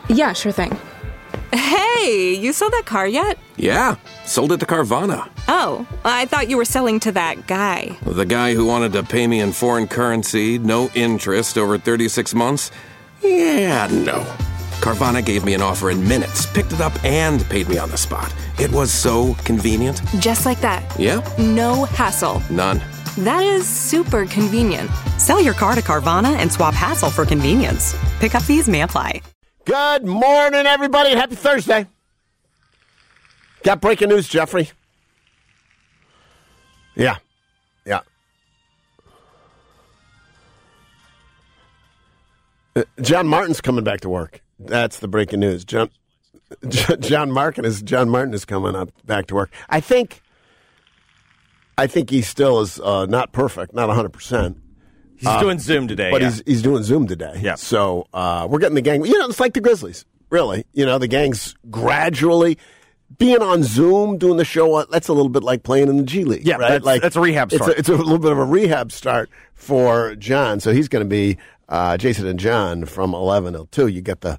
Yeah, sure thing. Hey, you sold that car yet? Yeah, sold it to Carvana. Oh, I thought you were selling to that guy. The guy who wanted to pay me in foreign currency, no interest, over 36 months? Yeah, no. Carvana gave me an offer in minutes, picked it up, and paid me on the spot. It was so convenient. Just like that. Yeah. No hassle. None. That is super convenient. Sell your car to Carvana and swap hassle for convenience. Pickup fees may apply. Good morning, everybody, and happy Thursday. Got breaking news, Jeffrey. Yeah. John Martin's coming back to work. That's the breaking news. John Martin is coming back to work. I think he still is not perfect, not 100%. He's doing Zoom today. But he's doing Zoom today. Yeah. So we're getting the gang. It's like the Grizzlies, really. The gang's gradually being on Zoom, doing the show. That's a little bit like playing in the G League. Yeah, right? that's a rehab start. It's a little bit of a rehab start for John. So he's going to be Jason and John from 11 till 2. You get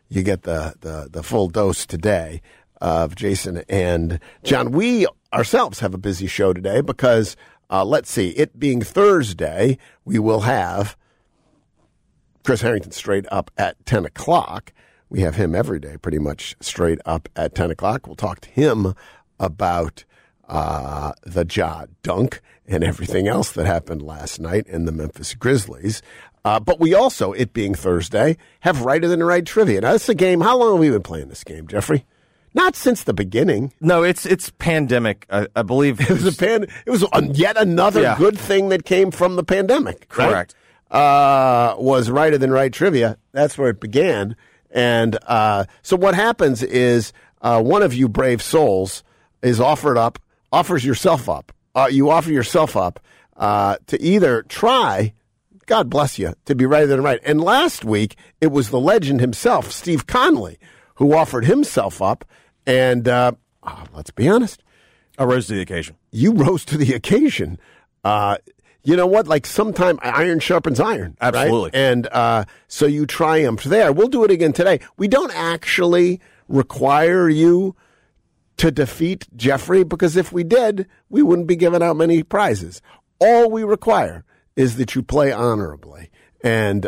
the full dose today of Jason and John. We ourselves have a busy show today because. Let's see. It being Thursday, we will have Chris Harrington straight up at 10 o'clock. We have him every day pretty much straight up at 10 o'clock. We'll talk to him about the Ja dunk and everything else that happened last night in the Memphis Grizzlies. But we also, it being Thursday, have Righter Than Right trivia. Now, this is a game. How long have we been playing this game, Jeffrey? Not since the beginning. No, it's pandemic. I believe it was yet another good thing that came from the pandemic. Correct. Right? Was Righter Than Right trivia. That's where it began. And so what happens is one of you brave souls is offers yourself up. You offer yourself up to either try, God bless you, to be Righter Than Right. And last week it was the legend himself, Steve Conley, who offered himself up. And let's be honest. I rose to the occasion. You rose to the occasion. You know what? Like sometime iron sharpens iron. Absolutely. Right? And so you triumphed there. We'll do it again today. We don't actually require you to defeat Jeffrey because if we did, we wouldn't be giving out many prizes. All we require is that you play honorably. And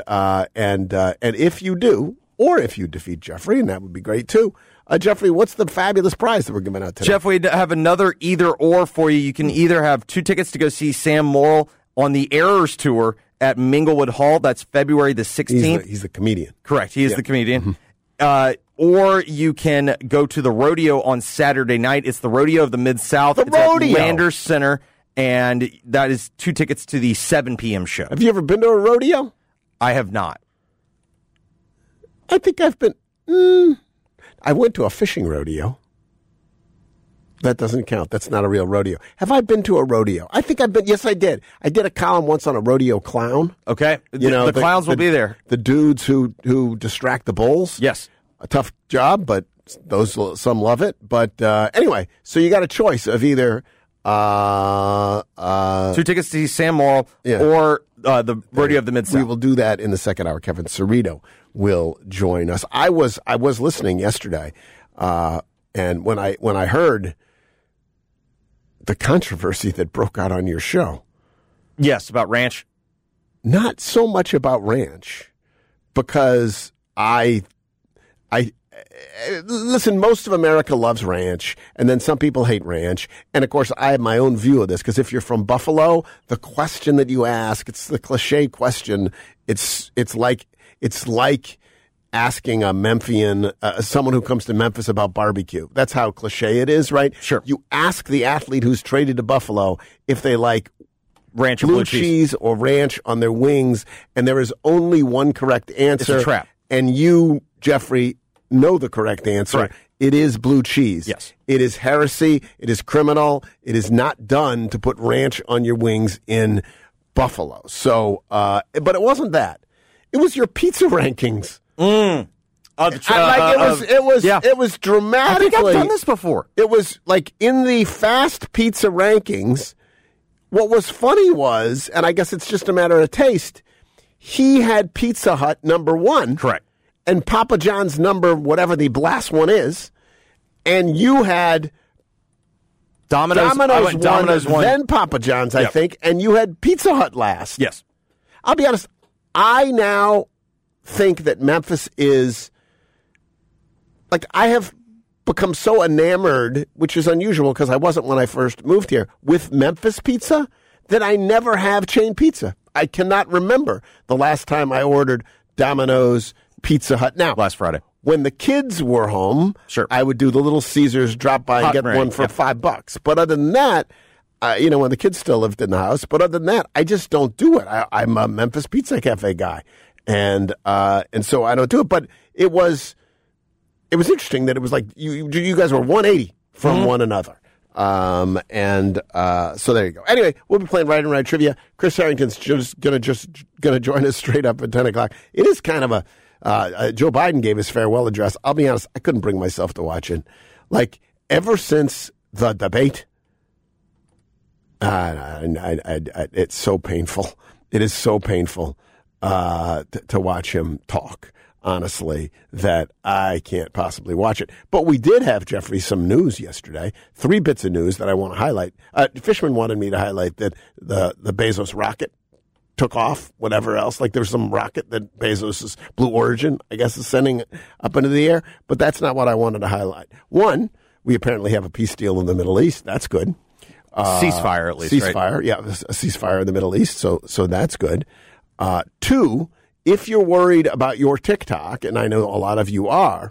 if you do, or if you defeat Jeffrey, and that would be great too. Jeffrey, what's the fabulous prize that we're giving out today? Jeff, we have another either or for you. You can either have 2 tickets to go see Sam Morrill on the Errors Tour at Minglewood Hall. That's February the 16th. He's the comedian. Correct. He is the comedian. Or you can go to the rodeo on Saturday night. It's the Rodeo of the Mid-South. It's rodeo. At Landers Center, and that is 2 tickets to the 7 p.m. show. Have you ever been to a rodeo? I have not. I think I've been... I went to a fishing rodeo. That doesn't count. That's not a real rodeo. Have I been to a rodeo? I think I've been. Yes, I did. I did a column once on a rodeo clown. Okay. The clowns will be there. The dudes who distract the bulls. Yes. A tough job, but some love it. But anyway, so you got a choice of either 2 tickets to see Sam Morrill or the Rodeo of the Mid-South. We will do that in the second hour. Kevin Cerrito will join us. I was listening yesterday, and when I heard the controversy that broke out on your show. Yes, about ranch. Not so much about ranch, because I listen, most of America loves ranch, and then some people hate ranch. And, of course, I have my own view of this, because if you're from Buffalo, the question that you ask, it's the cliche question. It's like asking a Memphian, someone who comes to Memphis about barbecue. That's how cliche it is, right? Sure. You ask the athlete who's traded to Buffalo if they like ranch or blue cheese or ranch on their wings, and there is only one correct answer. It's a trap. And you, Jeffrey, know the correct answer. Right. It is blue cheese. Yes. It is heresy. It is criminal. It is not done to put ranch on your wings in Buffalo. So, but it wasn't that. It was your pizza rankings. It was dramatically. I think I've done this before. It was like in the fast pizza rankings. What was funny was, and I guess it's just a matter of taste, he had Pizza Hut number 1. Correct. and Papa John's number, whatever the last one is, and you had Domino's one, then Papa John's, I think, and you had Pizza Hut last. Yes. I'll be honest, I now think that Memphis is, like, I have become so enamored, which is unusual because I wasn't when I first moved here, with Memphis pizza that I never have chain pizza. I cannot remember the last time I ordered Domino's, Pizza Hut. Now, last Friday. When the kids were home, sure, I would do the Little Caesars, drop by and get one for $5. But other than that, when the kids still lived in the house, but other than that, I just don't do it. I'm a Memphis Pizza Cafe guy, and so I don't do it. But it was interesting that it was like you guys were 180 from one another. So there you go. Anyway, we'll be playing Right and Right Trivia. Chris Harrington's just gonna join us straight up at 10 o'clock. It is kind of Joe Biden gave his farewell address. I'll be honest, I couldn't bring myself to watch it. Like, ever since the debate, it's so painful. It is so painful to watch him talk, honestly, that I can't possibly watch it. But we did have, Jeffrey, some news yesterday. 3 bits of news that I want to highlight. Fishman wanted me to highlight that the Bezos rocket took off, whatever else. Like, there's some rocket that Bezos' Blue Origin, I guess, is sending up into the air. But that's not what I wanted to highlight. One, we apparently have a peace deal in the Middle East. That's good. Ceasefire, at least, ceasefire, right? Yeah, a ceasefire in the Middle East. So that's good. 2, if you're worried about your TikTok, and I know a lot of you are,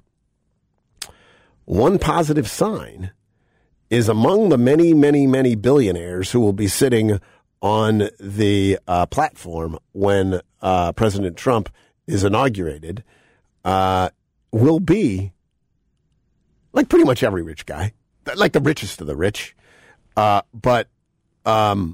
one positive sign is among the many, many, many billionaires who will be sitting on the platform when President Trump is inaugurated, will be, like, pretty much every rich guy, like the richest of the rich, but the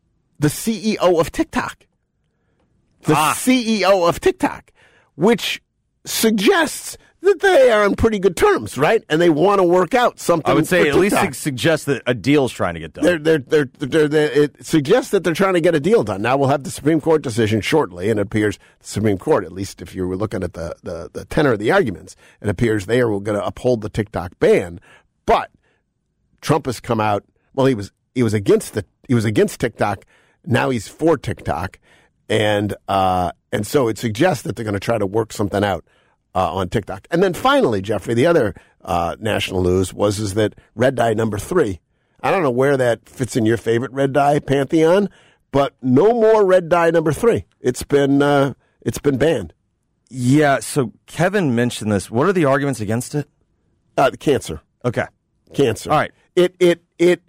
CEO of TikTok. The CEO of TikTok, which suggests that they are on pretty good terms, right? And they want to work out something. I would say for at least TikTok. it suggests that a deal's trying to get done. It suggests that they're trying to get a deal done. Now, we'll have the Supreme Court decision shortly, and it appears the Supreme Court, at least if you were looking at the tenor of the arguments, it appears they are going to uphold the TikTok ban. But Trump has come out. Well, he was against TikTok. Now he's for TikTok. And so it suggests that they're going to try to work something out on TikTok. And then finally, Jeffrey, the other national news is that red dye number 3. I don't know where that fits in your favorite red dye pantheon, but no more red dye number 3. It's been banned. Yeah. So Kevin mentioned this. What are the arguments against it? Cancer. Okay. Cancer. All right. It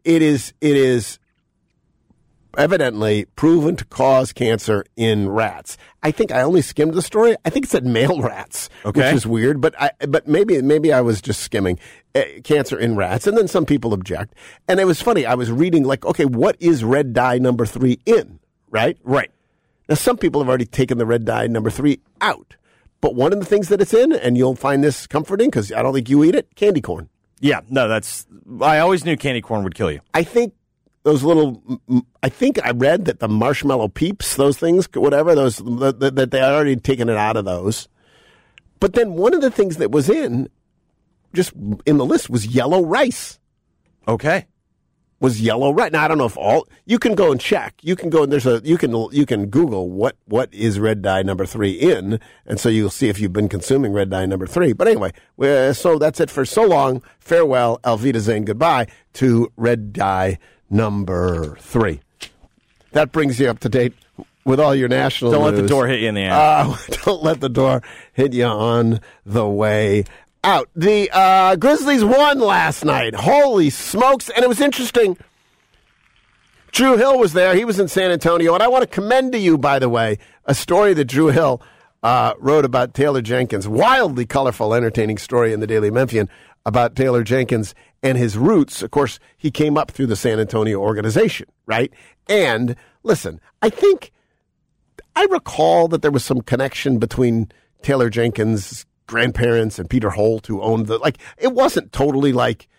is evidently proven to cause cancer in rats. I think I only skimmed the story. I think it said male rats, okay, which is weird. But maybe I was just skimming cancer in rats. And then some people object. And it was funny. I was reading, like, okay, what is red dye number 3 in? Right. Now, some people have already taken the red dye number 3 out. But one of the things that it's in, and you'll find this comforting because I don't think you eat it, candy corn. Yeah. No, I always knew candy corn would kill you. I think I read that the marshmallow peeps, those things, whatever, that they had already taken it out of those. But then one of the things that was just in the list was yellow rice. Okay. Was yellow rice. Now, I don't know if you can go and check. You can go and you can Google what is red dye number 3 in, and so you'll see if you've been consuming red dye number 3. But anyway, so that's it for so long. Farewell, Auf Wiedersehen, goodbye to red dye number 3. That brings you up to date with all your national news. Don't let the door hit you in the ass. Don't let the door hit you on the way out. The Grizzlies won last night. Holy smokes. And it was interesting. Drew Hill was there. He was in San Antonio. And I want to commend to you, by the way, a story that Drew Hill wrote about Taylor Jenkins. Wildly colorful, entertaining story in the Daily Memphian about Taylor Jenkins and his roots. Of course, he came up through the San Antonio organization, right? And listen, I recall that there was some connection between Taylor Jenkins' grandparents and Peter Holt, who owned it wasn't totally like.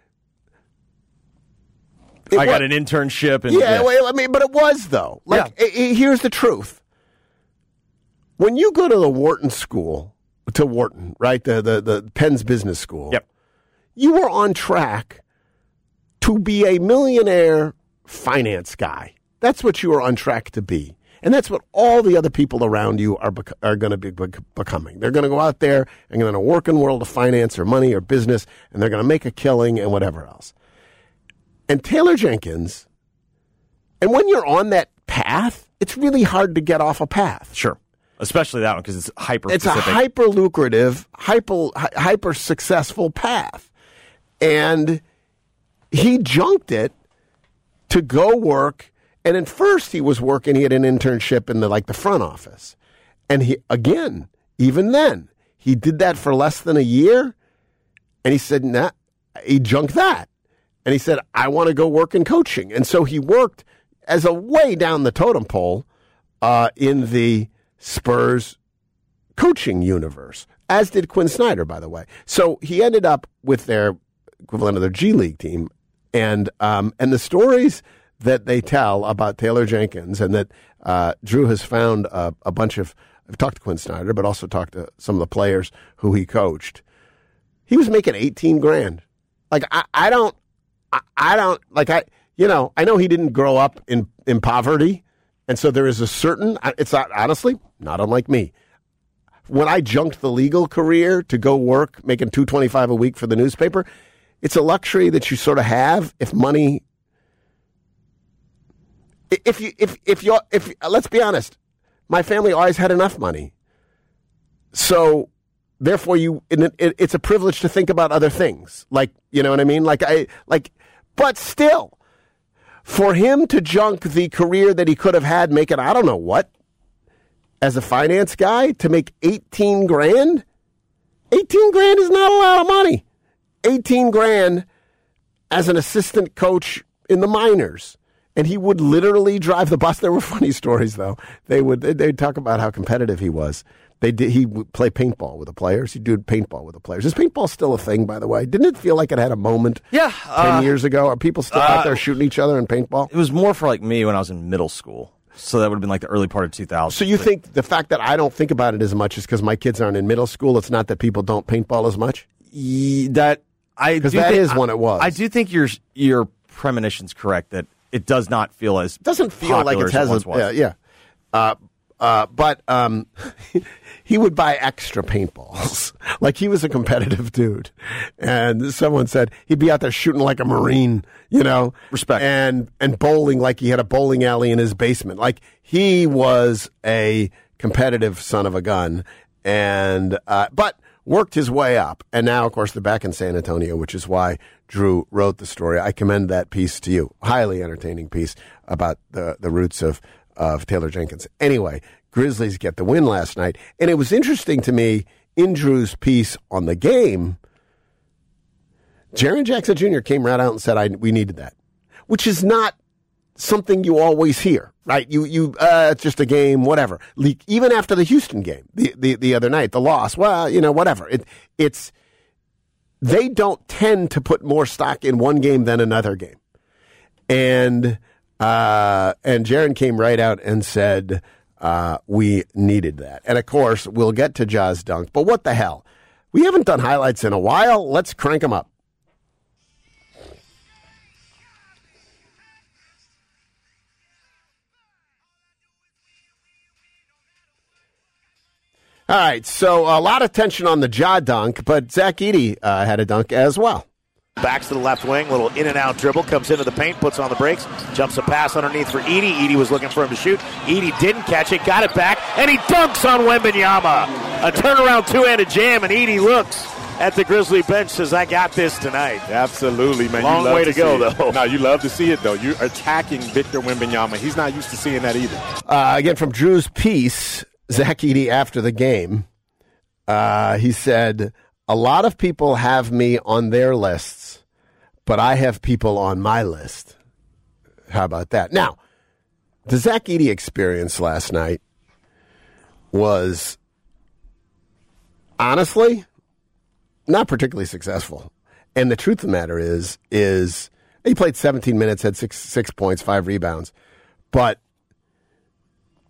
I got an internship. And, well, but it was, though. Here's the truth. When you go to the Wharton School to Wharton, right? The Penn's Business School. Yep. You were on track to be a millionaire finance guy. That's what you were on track to be. And that's what all the other people around you are going to be becoming. They're going to go out there and going to work in the world of finance or money or business, and they're going to make a killing and whatever else. And Taylor Jenkins, and when you're on that path, it's really hard to get off a path. Sure. Especially that one because it's hyper It's a hyper lucrative, hyper successful path. And he junked it to go work. And at first he was working, he had an internship in the front office. And even then, he did that for less than a year. And he said, nah, he junked that. And he said, I want to go work in coaching. And so he worked as a way down the totem pole in the Spurs coaching universe, as did Quinn Snyder, by the way. So he ended up with their equivalent of their G League team. And the stories that they tell about Taylor Jenkins, and that Drew has found a bunch of, I've talked to Quinn Snyder, but also talked to some of the players who he coached. He was making $18,000. I know he didn't grow up in poverty. And so there is a certain, it's not, honestly, not unlike me. When I junked the legal career to go work making $225 a week for the newspaper, it's a luxury that you sort of have if money. If let's be honest, my family always had enough money. So therefore it's a privilege to think about other things. You know what I mean? But still, for him to junk the career that he could have had making, I don't know what, as a finance guy, to make $18,000, $18,000 is not a lot of money. $18,000 as an assistant coach in the minors. And he would literally drive the bus. There were funny stories, though. They'd talk about how competitive he was. He would play paintball with the players. He'd do paintball with the players. Is paintball still a thing, by the way? Didn't it feel like it had a moment 10 years ago? Are people still out there shooting each other in paintball? It was more for me when I was in middle school. So that would have been the early part of 2000. So you think the fact that I don't think about it as much is because my kids aren't in middle school? It's not that people don't paintball as much? Because that is when it was. I do think your premonition's correct that it does not feel as doesn't feel like it has but he would buy extra paintballs. He was a competitive dude. And someone said he'd be out there shooting like a Marine, Respect. And bowling like he had a bowling alley in his basement. He was a competitive son of a gun. And but worked his way up. And now, of course, they're back in San Antonio, which is why Drew wrote the story. I commend that piece to you. Highly entertaining piece about the roots of Taylor Jenkins. Anyway, Grizzlies get the win last night. And it was interesting to me, in Drew's piece on the game, Jaren Jackson Jr. came right out and said, we needed that, which is not something you always hear, right? It's just a game, whatever. Even after the Houston game, the other night, the loss, whatever. It's they don't tend to put more stock in one game than another game. And Jaren came right out and said, we needed that. And of course, we'll get to Ja's dunk, but what the hell? We haven't done highlights in a while. Let's crank them up. All right, so a lot of tension on the Ja dunk, but Zach Edey had a dunk as well. Backs to the left wing, little in-and-out dribble, comes into the paint, puts on the brakes, jumps a pass underneath for Edey. Edey was looking for him to shoot. Edey didn't catch it, got it back, and he dunks on Wembanyama. A turnaround two-handed jam, and Edey looks at the Grizzly bench, says, I got this tonight. Absolutely, man. Long way to go, though. No, you love to see it, though. You're attacking Victor Wembanyama. He's not used to seeing that either. Again, from Drew's piece, Zach Edey after the game, he said, a lot of people have me on their lists, but I have people on my list. How about that? Now, the Zach Edey experience last night was honestly not particularly successful. And the truth of the matter is he played 17 minutes, had six points, 5 rebounds. But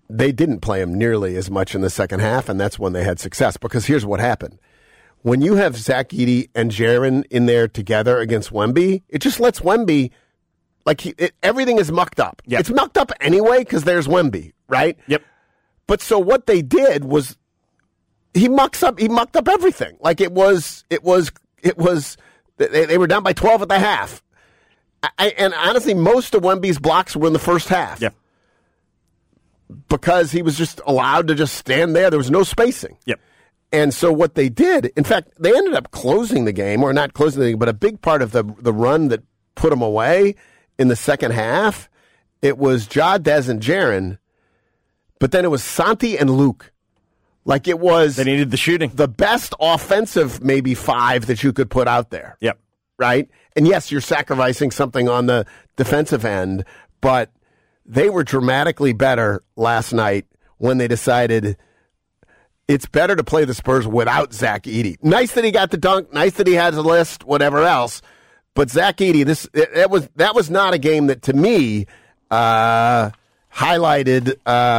they didn't play him nearly as much in the second half, and that's when they had success. Because here's what happened. When you have Zach Edey and Jaren in there together against Wemby, it just lets Wemby, everything is mucked up. Yep. It's mucked up anyway because there's Wemby, right? Yep. But so what they did was he mucked up everything. Like it was they were down by 12 at the half. And honestly, most of Wemby's blocks were in the first half. Yep. Because he was just allowed to just stand there. There was no spacing. Yep. And so what they did, in fact, they ended up closing the game, or not closing the game, but a big part of the run that put them away in the second half, it was Ja, Dez, and Jaren, but then it was Santi and Luke. Like it was... They needed the shooting. The best offensive, maybe 5 that you could put out there. Yep. Right? And yes, you're sacrificing something on the defensive end, but they were dramatically better last night when they decided it's better to play the Spurs without Zach Edey. Nice that he got the dunk, nice that he has a list, whatever else, but Zach Edey, that was not a game that, to me, highlighted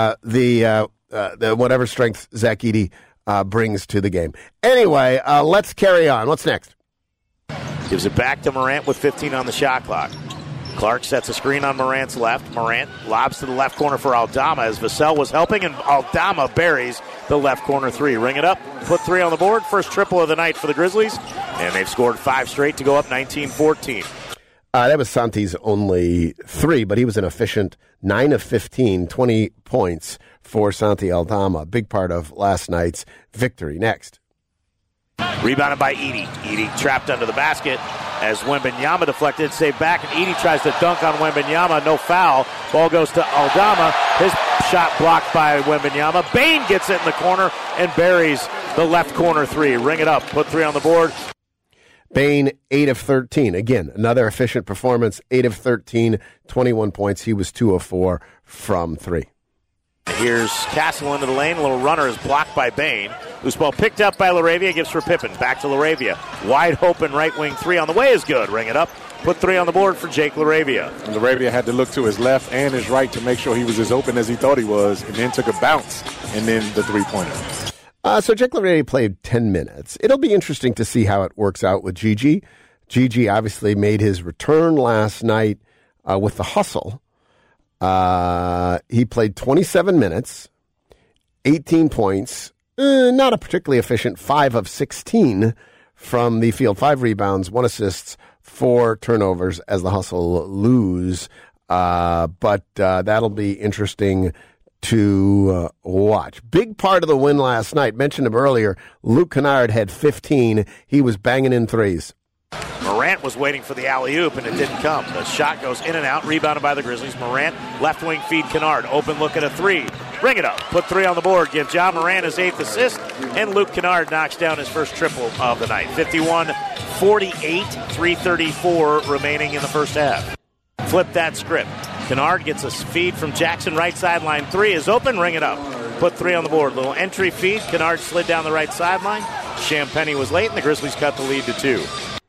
the whatever strength Zach Edey brings to the game. Anyway, let's carry on. What's next? Gives it back to Morant with 15 on the shot clock. Clark sets a screen on Morant's left. Morant lobs to the left corner for Aldama as Vassell was helping, and Aldama buries the left corner 3. Ring it up, put 3 on the board. First triple of the night for the Grizzlies, and they've scored 5 straight to go up 19-14. That was Santi's only 3, but he was an efficient 9 of 15, 20 points for Santi Aldama. Big part of last night's victory. Next. Rebounded by Edey. Edey trapped under the basket as Wembanyama deflected, saved back, and Edey tries to dunk on Wembanyama. No foul. Ball goes to Aldama. His shot blocked by Wembanyama. Bane gets it in the corner and buries the left corner 3. Ring it up. Put 3 on the board. Bane, 8 of 13. Again, another efficient performance. 8 of 13, 21 points. He was 2 of 4 from 3. Here's Castle into the lane. A little runner is blocked by Bane. Loose ball picked up by LaRavia. Gives for Pippen. Back to LaRavia. Wide open right wing 3 on the way is good. Ring it up. Put 3 on the board for Jake LaRavia. And LaRavia had to look to his left and his right to make sure he was as open as he thought he was, and then took a bounce, and then the three-pointer. So Jake LaRavia played 10 minutes. It'll be interesting to see how it works out with Gigi. Gigi obviously made his return last night with the hustle. He played 27 minutes, 18 points, not a particularly efficient 5 of 16 from the field, 5 rebounds, 1 assists, 4 turnovers as the Hustle lose. But that'll be interesting to watch. Big part of the win last night, mentioned him earlier, Luke Kennard had 15. He was banging in threes. Morant was waiting for the alley-oop, and it didn't come. The shot goes in and out, rebounded by the Grizzlies. Morant, left wing feed Kennard. Open look at a 3. Ring it up. Put 3 on the board. Give Ja Morant his 8th assist, and Luke Kennard knocks down his first triple of the night. 51-48, 3:34 remaining in the first half. Flip that script. Kennard gets a feed from Jackson, right sideline. 3 is open. Ring it up. Put 3 on the board. Little entry feed. Kennard slid down the right sideline. Champagny was late, and the Grizzlies cut the lead to 2.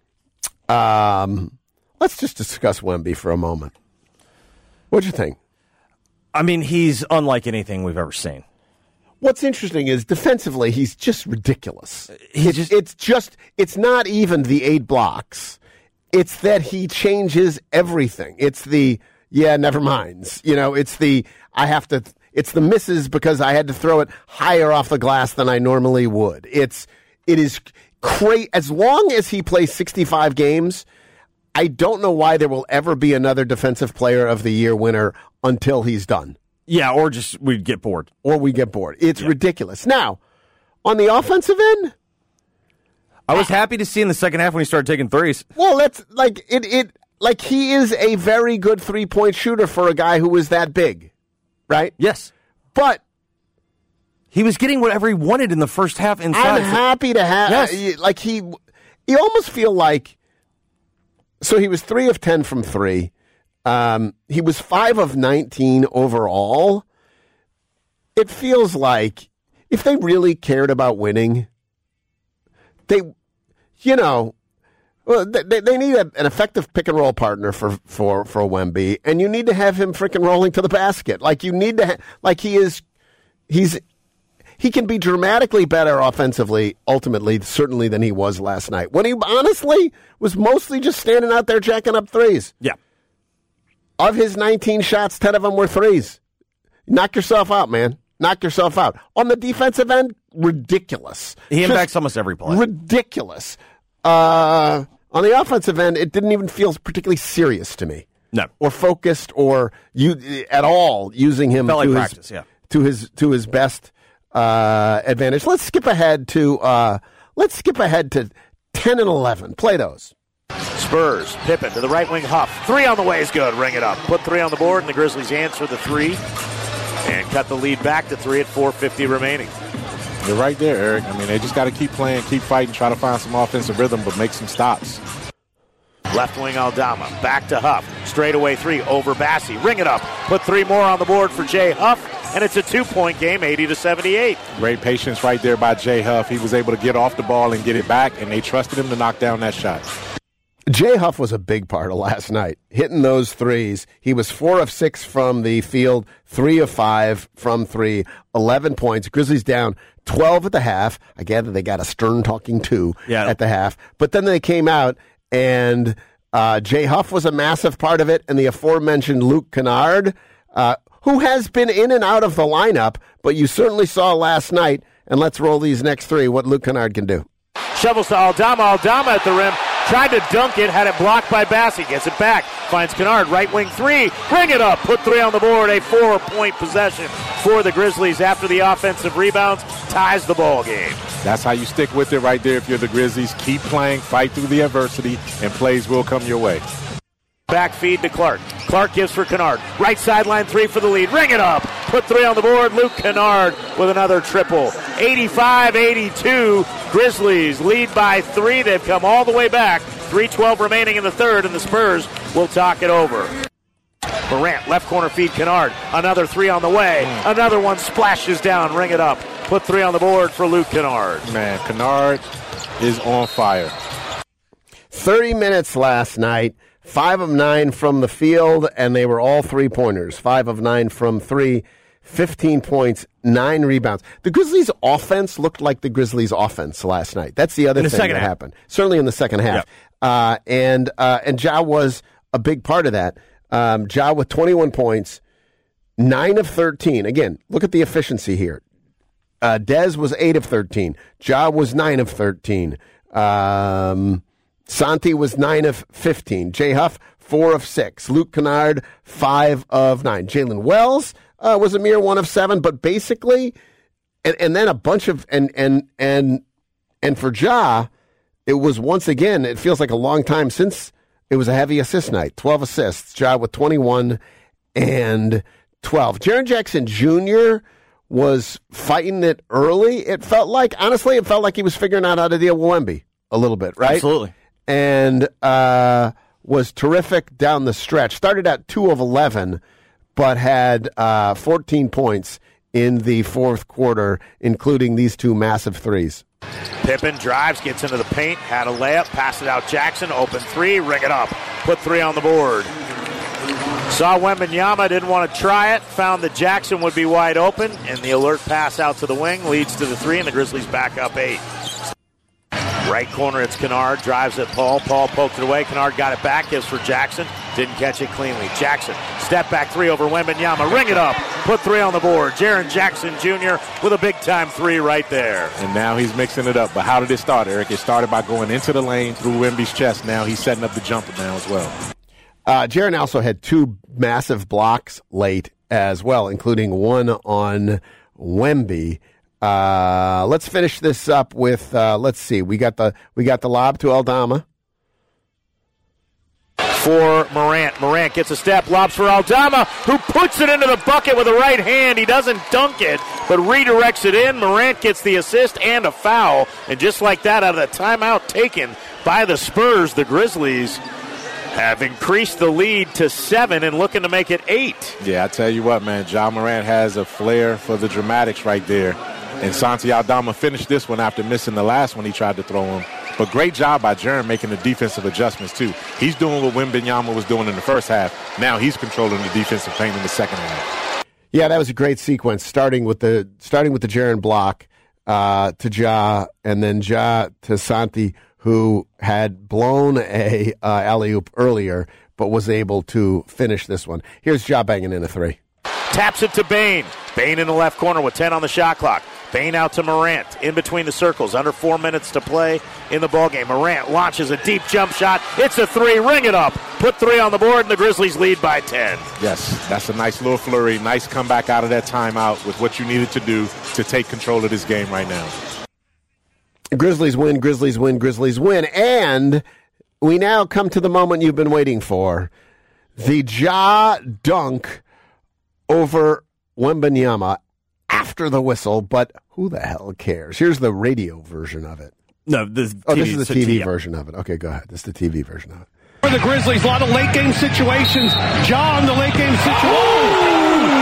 Let's just discuss Wemby for a moment. What'd you think? I mean, he's unlike anything we've ever seen. What's interesting is defensively, he's just ridiculous. It's not even the 8 blocks. It's that he changes everything. It's the, never minds. It's the, it's the misses because I had to throw it higher off the glass than I normally would. It is crazy. As long as he plays 65 games, I don't know why there will ever be another Defensive Player of the Year winner until he's done. Yeah, or just we'd get bored. It's ridiculous. Now, on the offensive end, I was happy to see in the second half when he started taking threes. Well, that's like he is a very good 3-point shooter for a guy who is that big, right? Yes. But he was getting whatever he wanted in the first half inside. I'm happy to have you almost feel like, so he was 3 of 10 from 3. He was 5 of 19 overall. It feels like if they really cared about winning, they need an effective pick and roll partner for Wemby, and you need to have him freaking rolling to the basket. Like you need to, he is he can be dramatically better offensively, ultimately, certainly than he was last night, when he honestly was mostly just standing out there jacking up threes. Yeah. Of his 19 shots, 10 of them were threes. Knock yourself out, man. Knock yourself out. On the defensive end, ridiculous. He impacts almost every play. Ridiculous. On the offensive end, it didn't even feel particularly serious to me. No. Or focused or at all using him Felt like practice, to his best advantage. Let's skip ahead to 10 and 11. Play those. Spurs, Pippen to the right wing, Huff. 3 on the way is good. Ring it up. Put 3 on the board, and the Grizzlies answer the 3 and cut the lead back to 3 at 4:50 remaining. You're right there, Eric. I mean, they just got to keep playing, keep fighting, try to find some offensive rhythm, but make some stops. Left wing Aldama, back to Huff. Straight away 3 over Bassi. Ring it up. Put 3 more on the board for Jay Huff, and it's a 2-point game, 80-78. Great patience right there by Jay Huff. He was able to get off the ball and get it back, and they trusted him to knock down that shot. Jay Huff was a big part of last night, hitting those threes. He was 4 of 6 from the field, 3 of 5 from 3, 11 points. Grizzlies down 12 at the half. I gather they got a stern talking to at the half. But then they came out, and Jay Huff was a massive part of it, and the aforementioned Luke Kennard, who has been in and out of the lineup, but you certainly saw last night, and let's roll these next 3, what Luke Kennard can do. Shovels to Aldama. Aldama at the rim. Tried to dunk it. Had it blocked by Bassi. Gets it back. Finds Kennard. Right wing 3. Bring it up. Put 3 on the board. A 4-point possession for the Grizzlies after the offensive rebounds. Ties the ball game. That's how you stick with it right there if you're the Grizzlies. Keep playing. Fight through the adversity, and plays will come your way. Back feed to Clark. Clark gives for Kennard. Right sideline 3 for the lead. Ring it up. Put 3 on the board. Luke Kennard with another triple. 85-82. Grizzlies lead by 3. They've come all the way back. 3:12 remaining in the third, and the Spurs will talk it over. Morant, left corner feed Kennard. Another 3 on the way. Another one splashes down. Ring it up. Put 3 on the board for Luke Kennard. Man, Kennard is on fire. 30 minutes last night. 5 of 9 from the field, and they were all 3-pointers. 5 of 9 from 3, 15 points, 9 rebounds. The Grizzlies' offense looked like the Grizzlies' offense last night. That's the other thing that happened. Certainly in the second half. Yep. And Ja was a big part of that. Ja with 21 points, 9 of 13. Again, look at the efficiency here. Dez was 8 of 13. Ja was 9 of 13. Santi was 9 of 15. Jay Huff, 4 of 6. Luke Kennard, 5 of 9. Jalen Wells was a mere 1 of 7, but basically, and then a bunch of, and for Ja, it was once again, it feels like a long time since it was a heavy assist night. 12 assists. Ja with 21 and 12. Jaren Jackson Jr. was fighting it early. It felt like, honestly, he was figuring out how to deal with Wemby a little bit, right? Absolutely. And was terrific down the stretch. Started at 2 of 11, but had 14 points in the fourth quarter, including these 2 massive threes. Pippen drives, gets into the paint, had a layup, passed it out Jackson, open 3, ring it up, put 3 on the board. Saw Wembanyama, didn't want to try it, found that Jackson would be wide open, and the alert pass out to the wing leads to the 3, and the Grizzlies back up 8. Right corner, it's Kennard, drives at Paul. Paul poked it away. Kennard got it back, gives for Jackson. Didn't catch it cleanly. Jackson, step back 3 over Wembanyama. Ring it up. Put 3 on the board. Jaren Jackson Jr. with a big-time 3 right there. And now he's mixing it up. But how did it start, Eric? It started by going into the lane through Wemby's chest. Now he's setting up the jumper now as well. Jaren also had 2 massive blocks late as well, including one on Wemby. Let's finish this up with let's see. We got the lob to Aldama. For Morant. Morant gets a step, lobs for Aldama, who puts it into the bucket with a right hand. He doesn't dunk it, but redirects it in. Morant gets the assist and a foul. And just like that, out of the timeout taken by the Spurs, the Grizzlies have increased the lead to 7 and looking to make it 8. Yeah, I tell you what, man, Ja Morant has a flair for the dramatics right there. And Santi Aldama finished this one after missing the last one he tried to throw him. But great job by Jaren making the defensive adjustments, too. He's doing what Wembanyama was doing in the first half. Now he's controlling the defensive paint in the second half. Yeah, that was a great sequence, starting with the Jaren block to Ja, and then Ja to Santi, who had blown a alley-oop earlier, but was able to finish this one. Here's Ja banging in a three. Taps it to Bane. Bane in the left corner with 10 on the shot clock. Bane out to Morant, in between the circles, under 4 minutes to play in the ballgame. Morant launches a deep jump shot. It's a three, ring it up. Put 3 on the board, and the Grizzlies lead by 10. Yes, that's a nice little flurry. Nice comeback out of that timeout with what you needed to do to take control of this game right now. Grizzlies win, Grizzlies win, Grizzlies win. And we now come to the moment you've been waiting for. The Ja dunk over Wembanyama after the whistle, but who the hell cares? Here's the radio version of it. No, this is the TV version of it. Okay, go ahead. This is the TV version of it. For the Grizzlies, a lot of late game situations. Ja in the late game situation.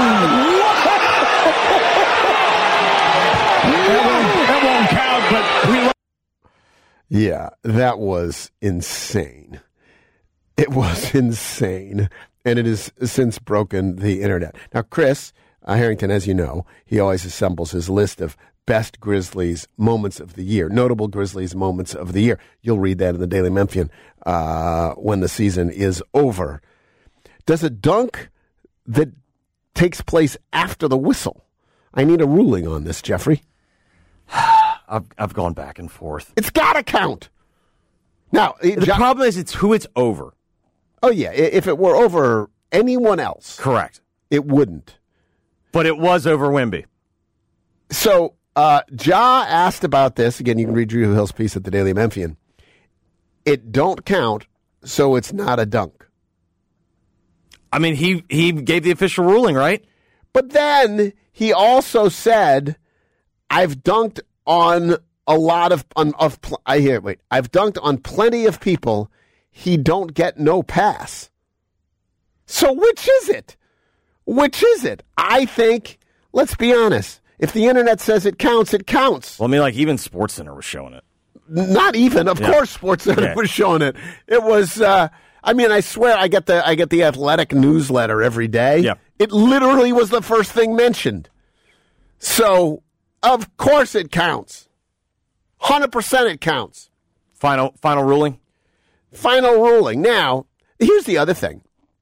That won't count, but yeah, that was insane. It was insane, and it has since broken the internet. Now, Chris Harrington, as you know, he always assembles his list of best Grizzlies moments of the year, notable Grizzlies moments of the year. You'll read that in the Daily Memphian when the season is over. Does a dunk that takes place after the whistle? I need a ruling on this, Jeffrey. I've gone back and forth. It's got to count. Now, the problem is it's who it's over. Oh, yeah. If it were over anyone else. Correct. It wouldn't. But it was over Wemby. So, Ja asked about this. Again, you can read Drew Hill's piece at the Daily Memphian. It don't count, so it's not a dunk. I mean, he gave the official ruling, right? But then he also said, I've dunked on a lot of I've dunked on plenty of people. He don't get no pass. So which is it? Which is it? I think, let's be honest, if the internet says it counts, it counts. Well, I mean, like even SportsCenter was showing it. Not even. Of course SportsCenter was showing it. It was, I swear I get the Athletic newsletter every day. Yeah. It literally was the first thing mentioned. So, of course it counts. 100% it counts. Final ruling? Final ruling. Now, here's the other thing.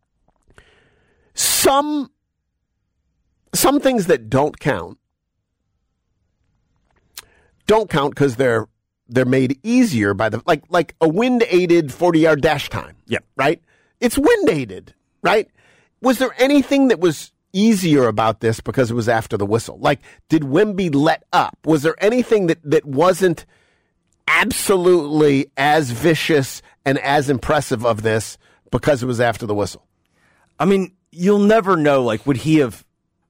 Some things that don't count because they're made easier by the like a wind-aided 40-yard dash time. Yeah. Right? It's wind-aided, right? Was there anything that was easier about this because it was after the whistle? Like, did Wemby let up? Was there anything that wasn't absolutely as vicious and as impressive of this because it was after the whistle? I mean, you'll never know. Like, would he have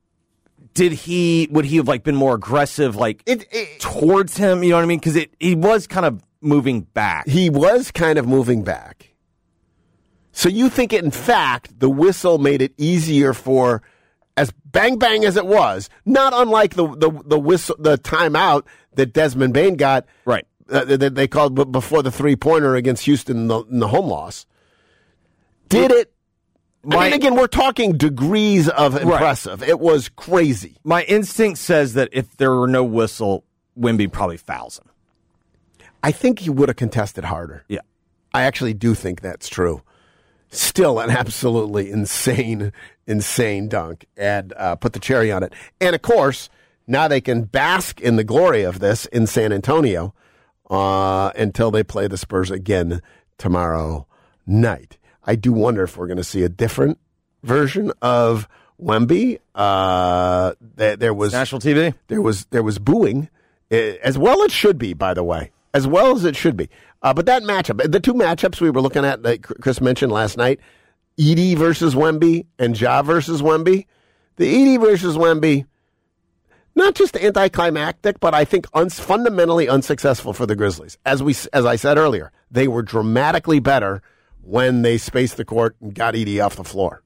like been more aggressive, like towards him? You know what I mean? Because he was kind of moving back. He was kind of moving back. So you think, in fact, the whistle made it easier for, as bang bang as it was, not unlike the whistle, the timeout that Desmond Bane got, right? That they called before the 3-pointer against Houston in the home loss. Did it? I mean, again, we're talking degrees of impressive. Right. It was crazy. My instinct says that if there were no whistle, Wemby probably fouls him. I think he would have contested harder. Yeah. I actually do think that's true. Still an absolutely insane dunk, and put the cherry on it. And, of course, now they can bask in the glory of this in San Antonio until they play the Spurs again tomorrow night. I do wonder if we're going to see a different version of Wemby. There was national TV. There was booing, as well it should be, by the way, as well as it should be. But that matchup, the two matchups we were looking at that Chris mentioned last night, Edey versus Wemby and Ja versus Wemby. The Edey versus Wemby, not just anticlimactic, but I think fundamentally unsuccessful for the Grizzlies. As I said earlier, they were dramatically better when they spaced the court and got Edey off the floor.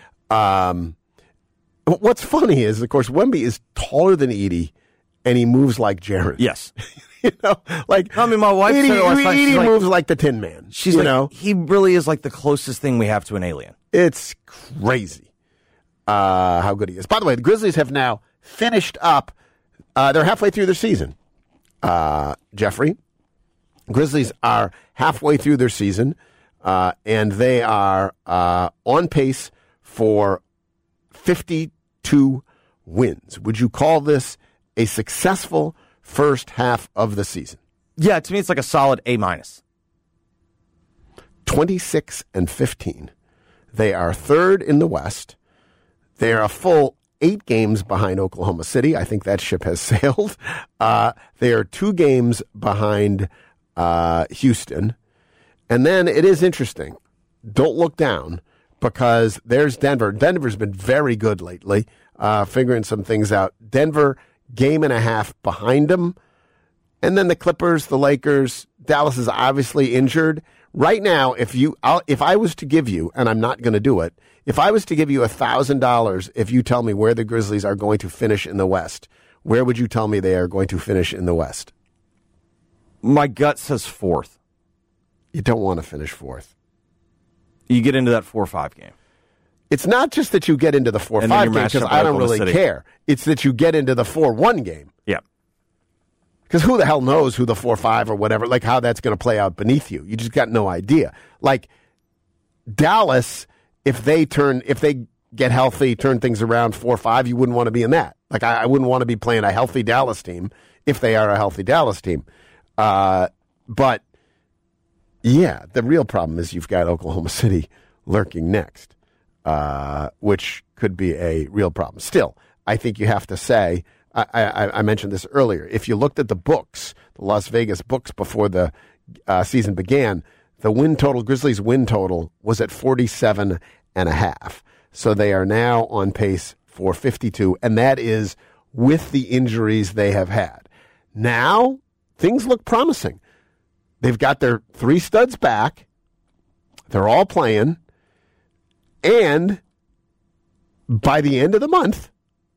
What's funny is, of course, Wemby is taller than Edey, and he moves like Jaren. Yes. You know, like, I mean, my wife said Edey moves like the Tin Man. She's he really is like the closest thing we have to an alien. It's crazy. how good he is. By the way, the Grizzlies have now finished up. They're halfway through their season. Jeffrey, Grizzlies are halfway through their season, and they are on pace for 52 wins. Would you call this a successful first half of the season? Yeah, to me, it's like a solid A-. 26-15. They are third in the West. They are a full 8 games behind Oklahoma City. I think that ship has sailed. They are 2 games behind Houston. And then it is interesting. Don't look down because there's Denver. Denver's been very good lately, figuring some things out. Denver, game and a half behind them. And then the Clippers, the Lakers. Dallas is obviously injured. Right now, if I was to give you, and I'm not going to do it, if I was to give you $1,000 if you tell me where the Grizzlies are going to finish in the West, where would you tell me they are going to finish in the West? My gut says 4th. You don't want to finish 4th. You get into that 4-5 game. It's not just that you get into the 4-5 game because I don't really care. It's that you get into the 4-1 game. Yeah. Because who the hell knows who the 4-5 or whatever, like how that's going to play out beneath you. You just got no idea. Like Dallas, if they get healthy, turn things around 4-5, you wouldn't want to be in that. Like I wouldn't want to be playing a healthy Dallas team if they are a healthy Dallas team. But yeah, the real problem is you've got Oklahoma City lurking next, which could be a real problem. Still, I think you have to say, I mentioned this earlier, if you looked at the books, the Las Vegas books before the season began, the win total, Grizzlies win total, was at 47.5. So they are now on pace for 52, and that is with the injuries they have had. Now, things look promising. They've got their 3 studs back. They're all playing. And by the end of the month,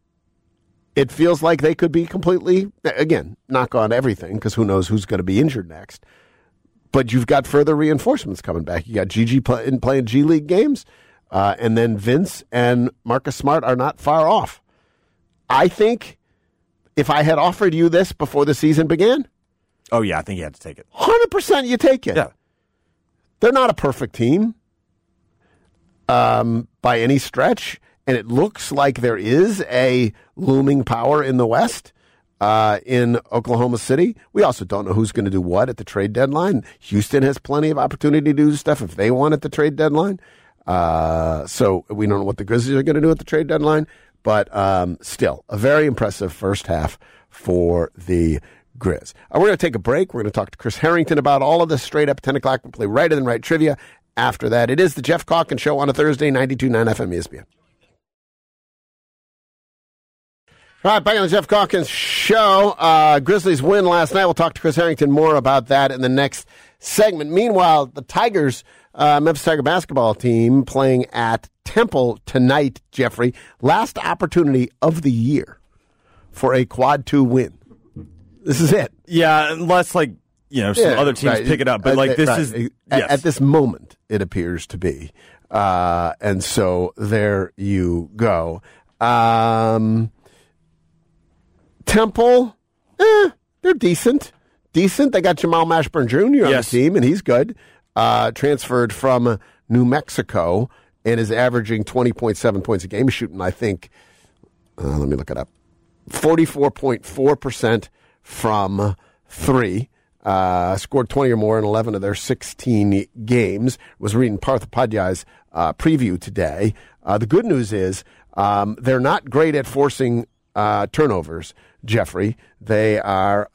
it feels like they could be completely, again, knock on everything, because who knows who's going to be injured next. But you've got further reinforcements coming back. You got Gigi playing G League games, and then Vince and Marcus Smart are not far off. I think if I had offered you this before the season began, oh, yeah, I think you had to take it. 100% you take it. Yeah. They're not a perfect team by any stretch, and it looks like there is a looming power in the West in Oklahoma City. We also don't know who's going to do what at the trade deadline. Houston has plenty of opportunity to do stuff if they want at the trade deadline. So we don't know what the Grizzlies are going to do at the trade deadline, but still, a very impressive first half for the Grizz. We're going to take a break. We're going to talk to Chris Harrington about all of this straight up. 10 o'clock, we'll play Right and Right Trivia. After that, it is the Jeff Calkins Show on a Thursday, 92.9 FM ESPN. All right, back on the Jeff Calkins Show. Grizzlies win last night. We'll talk to Chris Harrington more about that in the next segment. Meanwhile, the Tigers, Memphis Tiger basketball team, playing at Temple tonight, Jeffrey. Last opportunity of the year for a quad 2 win. This is it. Yeah, unless some other teams pick it up. But this is yes. At this moment, it appears to be. And so there you go. Temple, they're decent. They got Jamal Mashburn Jr. on the team, and he's good. Transferred from New Mexico and is averaging 20.7 points a game. He's shooting, I think, let me look it up, 44.4% from 3. Scored 20 or more in 11 of their 16 games. Was reading Partha Padhyay's preview today. The good news is they're not great at forcing turnovers, Jeffrey. They are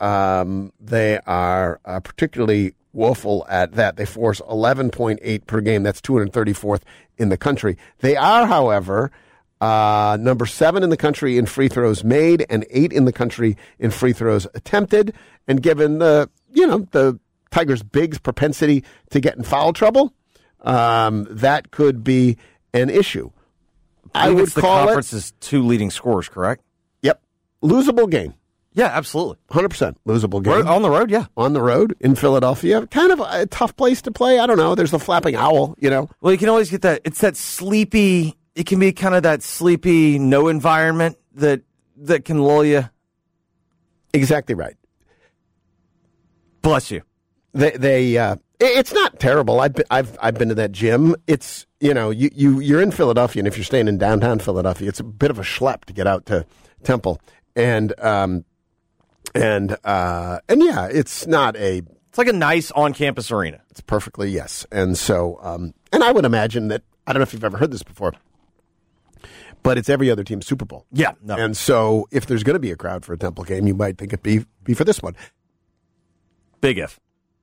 particularly woeful at that. They force 11.8 per game. That's 234th in the country. They are, however, number 7 in the country in free throws made and 8 in the country in free throws attempted. And given the Tigers' bigs' propensity to get in foul trouble, that could be an issue. I would call the conference's 2 leading scorers, correct? Yep. Losable game. Yeah, absolutely. 100% losable game. On the road, yeah. On the road in Philadelphia. Kind of a tough place to play. I don't know. There's the flapping owl, Well, you can always get that. It's that sleepy it can be kind of that sleepy, no environment that can lull you. Exactly right. Bless you. It's not terrible. I've been to that gym. It's, you're in Philadelphia, and if you're staying in downtown Philadelphia, it's a bit of a schlep to get out to Temple, and yeah, it's not a. It's like a nice on-campus arena. It's perfectly, yes, and so and I would imagine that, I don't know if you've ever heard this before, but it's every other team's Super Bowl. Yeah, no. And so if there's going to be a crowd for a Temple game, you might think it'd be for this one. Big if.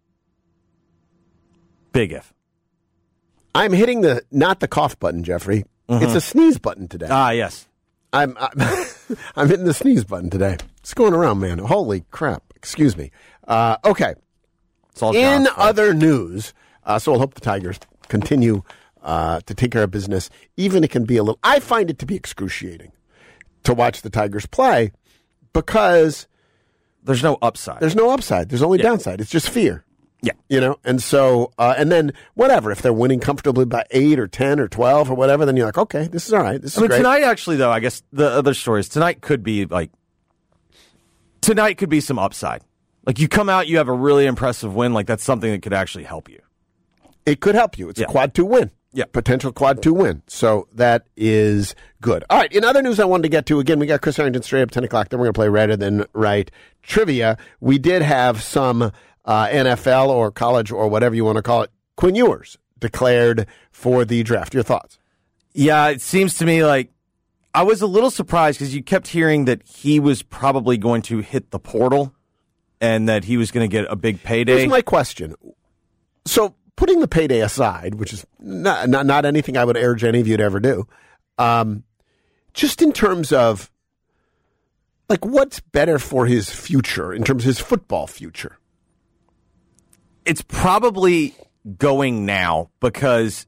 Big if. I'm hitting not the cough button, Jeffrey. Mm-hmm. It's a sneeze button today. Ah, yes. I'm hitting the sneeze button today. It's going around, man. Holy crap. Excuse me. Okay. In other news, so I'll hope the Tigers continue to take care of business. Even it can be a little. I find it to be excruciating to watch the Tigers play because there's no upside. There's no upside. There's only downside. It's just fear. Yeah. And so, and then whatever, if they're winning comfortably by 8 or 10 or 12 or whatever, then you're like, okay, this is all right. This is great. Tonight, actually, though, I guess the other stories, tonight could be some upside. Like, you come out, you have a really impressive win, like, that's something that could actually help you. It could help you. It's a quad 2 win. Yeah. Potential quad 2 win. So that is good. All right. In other news I wanted to get to, again, we got Chris Harrington straight up 10 o'clock. Then we're going to play Redder Than Right trivia. We did have some NFL or college or whatever you want to call it, Quinn Ewers declared for the draft. Your thoughts? Yeah, it seems to me like I was a little surprised because you kept hearing that he was probably going to hit the portal and that he was going to get a big payday. Here's my question. So putting the payday aside, which is not anything I would urge any of you to ever do, just in terms of, like, what's better for his future, in terms of his football future? It's probably going now because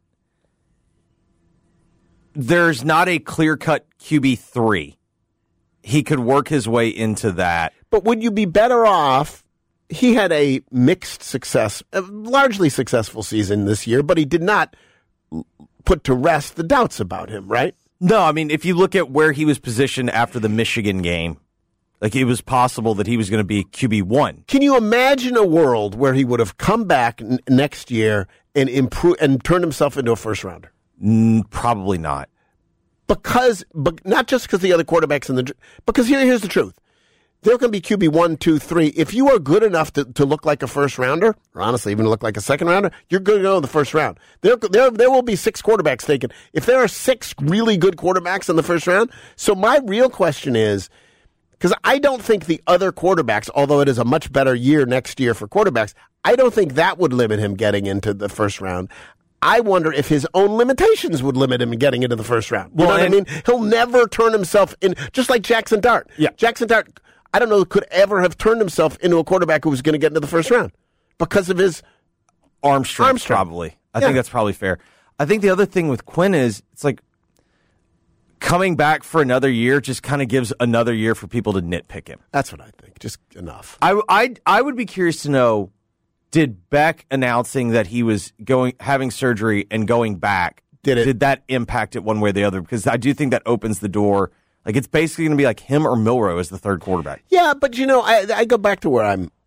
there's not a clear-cut QB3. He could work his way into that. But would you be better off? He had a mixed success, a largely successful season this year, but he did not put to rest the doubts about him, right? No, I mean, if you look at where he was positioned after the Michigan game, like, it was possible that he was going to be QB1. But you imagine a world where he would have come back next year and improve and turned himself into a first rounder? Probably not. But not just because the other quarterbacks because here's the truth. They're going to be QB 1, 2, 3. If you are good enough to look like a first rounder, or honestly even look like a second rounder, you're going to go in the first round. There will be 6 quarterbacks taken. If there are 6 really good quarterbacks in the first round, so my real question is, because I don't think the other quarterbacks, although it is a much better year next year for quarterbacks, I don't think that would limit him getting into the first round. I wonder if his own limitations would limit him getting into the first round. You know what I mean? He'll never turn himself in, just like Jackson Dart. Yeah. Jackson Dart, I don't know, could ever have turned himself into a quarterback who was going to get into the first round because of his arm strength. Probably. I think that's probably fair. I think the other thing with Quinn is, it's like, coming back for another year just kind of gives another year for people to nitpick him. That's what I think. Just enough. I would be curious to know, did Beck announcing that he was having surgery and going back, did that impact it one way or the other? Because I do think that opens the door. Like, it's basically going to be like him or Milroe as the third quarterback. Yeah, but I go back to where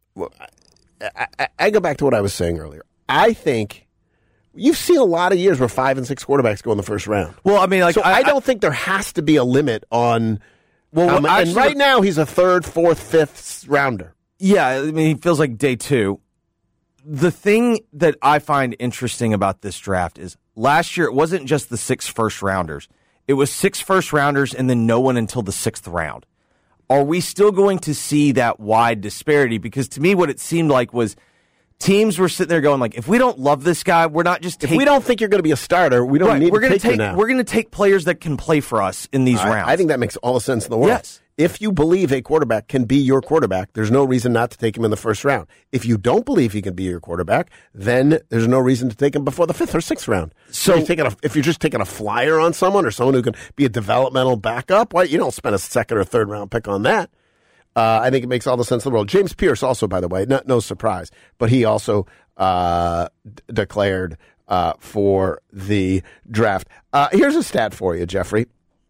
I go back to what I was saying earlier. I think you've seen a lot of years where 5 and 6 quarterbacks go in the first round. Well, I mean, like, so I don't think there has to be a limit on. Well, and right now he's a 3rd, 4th, 5th rounder. Yeah, I mean, he feels like day 2. The thing that I find interesting about this draft is last year it wasn't just the 6 first rounders. It was 6 first rounders and then no one until the 6th round. Are we still going to see that wide disparity? Because to me, what it seemed like was teams were sitting there going, like, if we don't love this guy, we're not just taking... If we don't think you're going to be a starter, we don't need to take you now. We're going to take players that can play for us in these rounds. I think that makes all the sense in the world. Yes. If you believe a quarterback can be your quarterback, there's no reason not to take him in the first round. If you don't believe he can be your quarterback, then there's no reason to take him before the 5th or 6th round. So if you're just taking a flyer on someone or someone who can be a developmental backup, why you don't spend a 2nd or 3rd round pick on that. I think it makes all the sense in the world. James Pierce also, by the way, no surprise, but he also declared for the draft. Here's a stat for you, Jeffrey.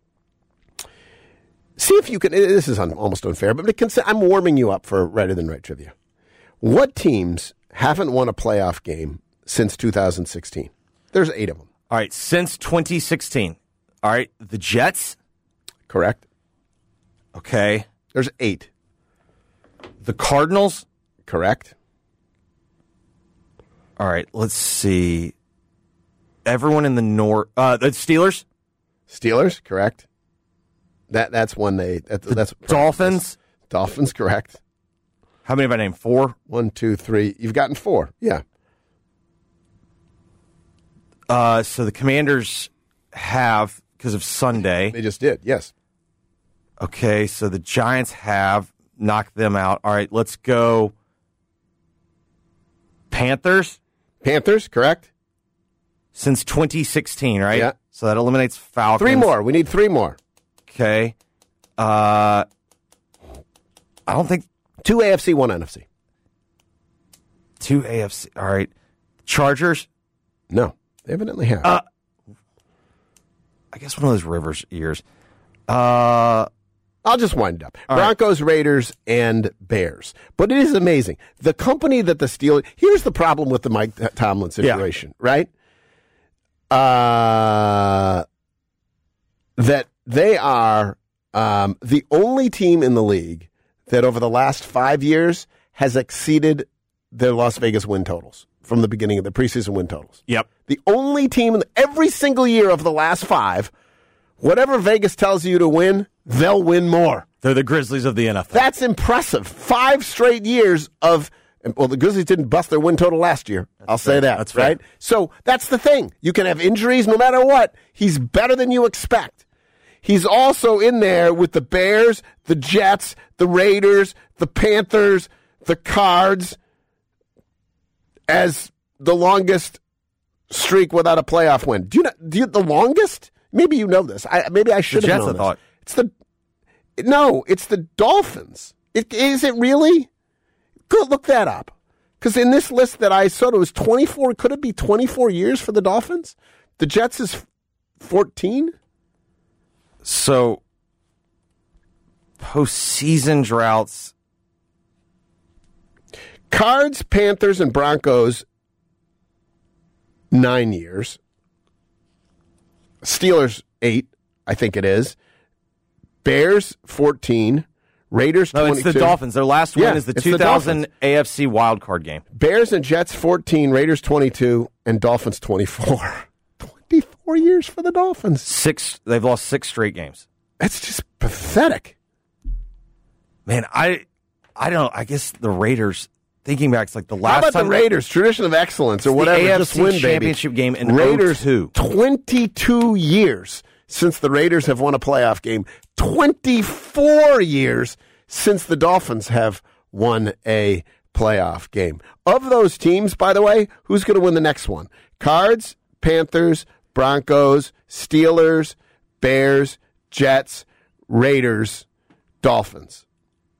See if you can. This is almost unfair, but I'm warming you up for Righter Than Right trivia. What teams haven't won a playoff game since 2016? There's 8 of them. All right, since 2016. All right, the Jets. Correct. Okay. There's 8. The Cardinals. Correct. All right, let's see. Everyone in the North. The Steelers. Steelers. Correct. That's one they. That's Dolphins. Dolphins. Correct. How many have I named? 4? 1, 2, 3. You've gotten 4. Yeah. So the Commanders have, because of Sunday. They just did. Yes. Okay, so the Giants have knocked them out. All right, let's go. Panthers. Panthers. Correct. Since 2016, right? Yeah. So that eliminates Falcons. 3 more. We need 3 more. Okay. I don't think 2 AFC, 1 NFC. 2 AFC. All right. Chargers? No, they evidently have. I guess one of those Rivers years. I'll just wind it up. All Broncos, right. Raiders, and Bears. But it is amazing. The company that the Steelers... Here's the problem with the Mike Tomlin situation, right? That they are the only team in the league that over the last 5 years has exceeded their Las Vegas win totals from the beginning of the preseason win totals. Yep. The only team in every single year of the last 5, whatever Vegas tells you to win, they'll win more. They're the Grizzlies of the NFL. That's impressive. 5 straight years of... Well, the Grizzlies didn't bust their win total last year. I'll say that. That's fair. Right? So that's the thing. You can have injuries no matter what. He's better than you expect. He's also in there with the Bears, the Jets, the Raiders, the Panthers, the Cards as the longest streak without a playoff win. Do you the longest? Maybe you know this. Maybe I should have known this. Thought. It's the Dolphins. Is it really? Go look that up. Because in this list that I saw, it was 24. Could it be 24 years for the Dolphins? The Jets is 14. So, postseason droughts. Cards, Panthers, and Broncos, 9 years. Steelers, 8, I think it is. Bears, 14. Raiders, 22. No, it's the Dolphins. Their last win is the 2000 AFC wildcard game. Bears and Jets, 14. Raiders, 22. And Dolphins, 24. 24 years for the Dolphins. They've lost 6 straight games. That's just pathetic. Man, I don't know. I guess the Raiders, thinking back, it's like the last time. How about time the Raiders, tradition of excellence or whatever, the AFC just win, championship baby. game in Raiders, 2002. 22 years since the Raiders have won a playoff game. 24 years since the Dolphins have won a playoff game. Of those teams, by the way, who's going to win the next one? Cards, Panthers, Broncos, Steelers, Bears, Jets, Raiders, Dolphins.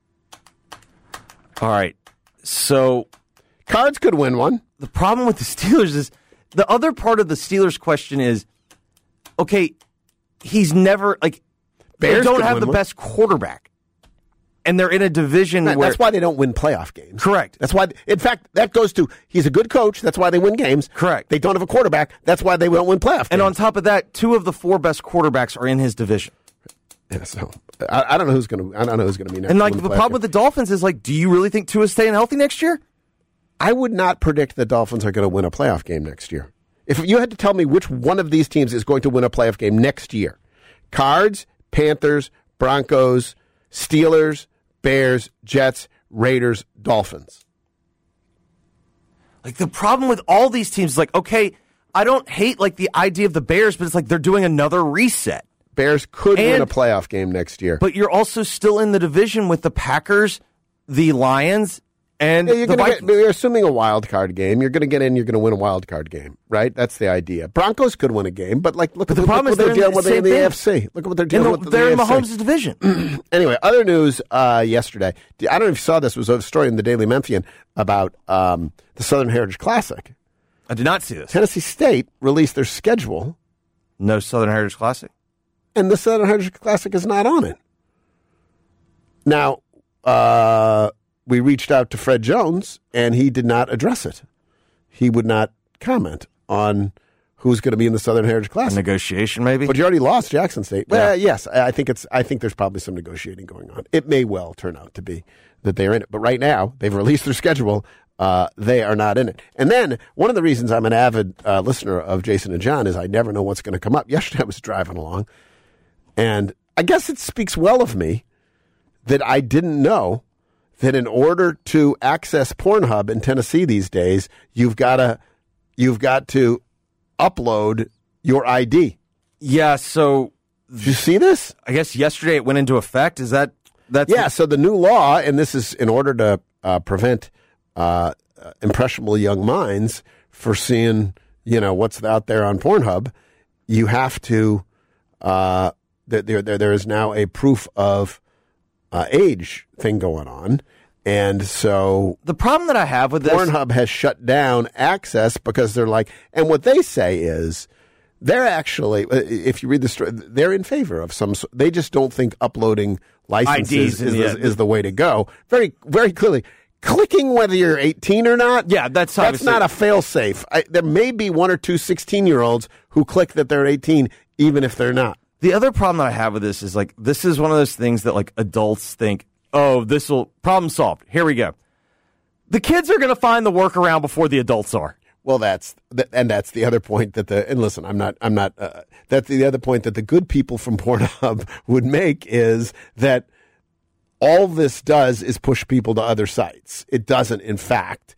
All right. So Cards could win one. The problem with the Steelers is the other part of the Steelers question is, okay, he's never like Bears they don't have the best quarterback, and they're in a division where that's why they don't win playoff games. Correct. That's why. In fact, that goes to he's a good coach. That's why they win games. Correct. They don't have a quarterback. That's why they don't win playoff games. And on top of that, 2 of the 4 best quarterbacks are in his division. Yeah, so I don't know who's going to. I don't know who's going to be next. And like the problem with the Dolphins is like, do you really think Tua's staying healthy next year? I would not predict the Dolphins are going to win a playoff game next year. If you had to tell me which one of these teams is going to win a playoff game next year, Cards, Panthers, Broncos, Steelers, Bears, Jets, Raiders, Dolphins. Like the problem with all these teams is like, okay, I don't hate like the idea of the Bears, but it's like they're doing another reset. Bears could win a playoff game next year. But you're also still in the division with the Packers, the Lions, and you're assuming a wild card game. You're going to get in. You're going to win a wild card game, right? That's the idea. Broncos could win a game, but like, look at what they're dealing with in the AFC. Look at what they're dealing with. They're in Mahomes' division. Anyway, other news yesterday. I don't know if you saw this. It was a story in the Daily Memphian about the Southern Heritage Classic. I did not see this. Tennessee State released their schedule, No Southern Heritage Classic. and the Southern Heritage Classic is not on it. Now, we reached out to Fred Jones, and he did not address it. He would not comment on who's going to be in the Southern Heritage A Classic. negotiation, maybe? But you already lost Jackson State. Well, Yeah. yes, I think there's probably some negotiating going on. It may well turn out to be that they're in it. But right now, they've released their schedule. They are not in it. And then one of the reasons I'm an avid listener of Jason and John is I never know what's going to come up. Yesterday I was driving along, and I guess it speaks well of me that I didn't know that in order to access Pornhub in Tennessee these days, you've got to upload your ID. Yeah, so Did you see this? I guess yesterday it went into effect. Is that's Yeah, so the new law, and this is in order to prevent impressionable young minds for seeing, what's out there on Pornhub, you have to, there is now a proof of age thing going on. And so the problem that I have with this. Pornhub has shut down access because they're like, and what they say is they're actually, if you read the story, they're in favor of they just don't think uploading licenses is the way to go. Very, very clearly. Clicking whether you're 18 or not, that's not a fail-safe. There may be one or two 16-year-olds who click that they're 18, even if they're not. The other problem that I have with this is this is one of those things that adults think, oh, this will problem solved. Here we go. The kids are going to find the workaround before the adults are. Well, that's the other point that's the other point that the good people from Pornhub would make is that all this does is push people to other sites. It doesn't, in fact,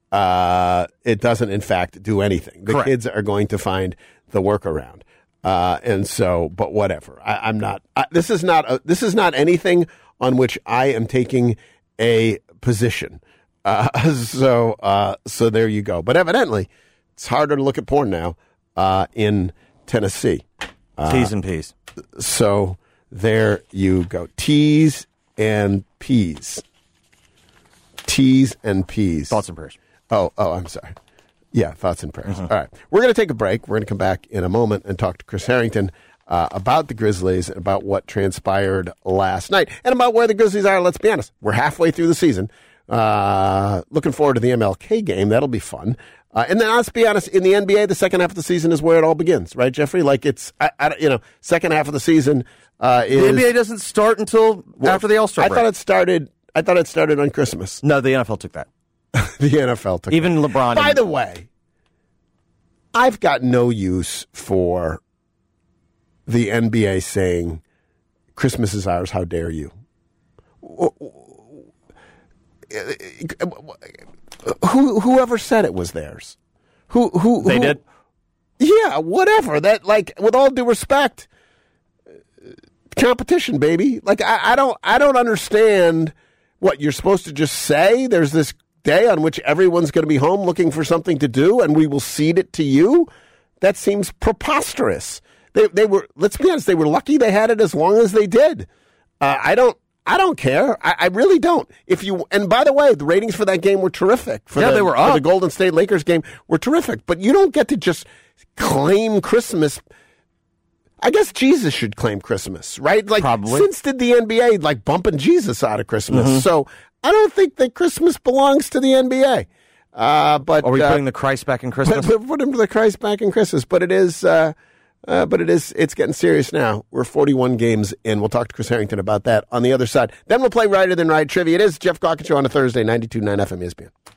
do anything. The Correct. kids are going to find the workaround. And so, but whatever. This is not anything on which I am taking a position. So there you go. But evidently, it's harder to look at porn now in Tennessee. T's and P's. So there you go. T's and P's. T's and P's. Thoughts and prayers. Oh, I'm sorry. Yeah, thoughts and prayers. All right. We're going to take a break. We're going to come back in a moment and talk to Chris Harrington about the Grizzlies and about what transpired last night and about where the Grizzlies are. Let's be honest. We're halfway through the season. Looking forward to the MLK game. That'll be fun. And then let's be honest, in the NBA, the second half of the season is where it all begins, right, Jeffrey? Second half of the season is... The NBA doesn't start until after the All-Star break. I thought it started on Christmas. No, the NFL took that. The NFL took Even that. LeBron. By the way, I've got no use for the NBA saying, Christmas is ours, how dare you? Whoever said it was theirs? They did? Yeah, whatever. That, with all due respect, competition, baby. I don't understand what you're supposed to just say. There's this day on which everyone's going to be home looking for something to do, and we will cede it to you. That seems preposterous. They were. Let's be honest. They were lucky they had it as long as they did. I don't care. I really don't. And by the way, the ratings for that game were terrific. They were up. For the Golden State Lakers game were terrific. But you don't get to just claim Christmas. I guess Jesus should claim Christmas, right? Probably. Since did the NBA bumping Jesus out of Christmas? Mm-hmm. So I don't think that Christmas belongs to the NBA. But Are we putting the Christ back in Christmas? Put him to the Christ back in Christmas. But it is. It's getting serious now. We're 41 games in. We'll talk to Chris Harrington about that on the other side. Then we'll play Righter Than Right trivia. It is Jeff Calkins Show on a Thursday, 92.9 FM ESPN.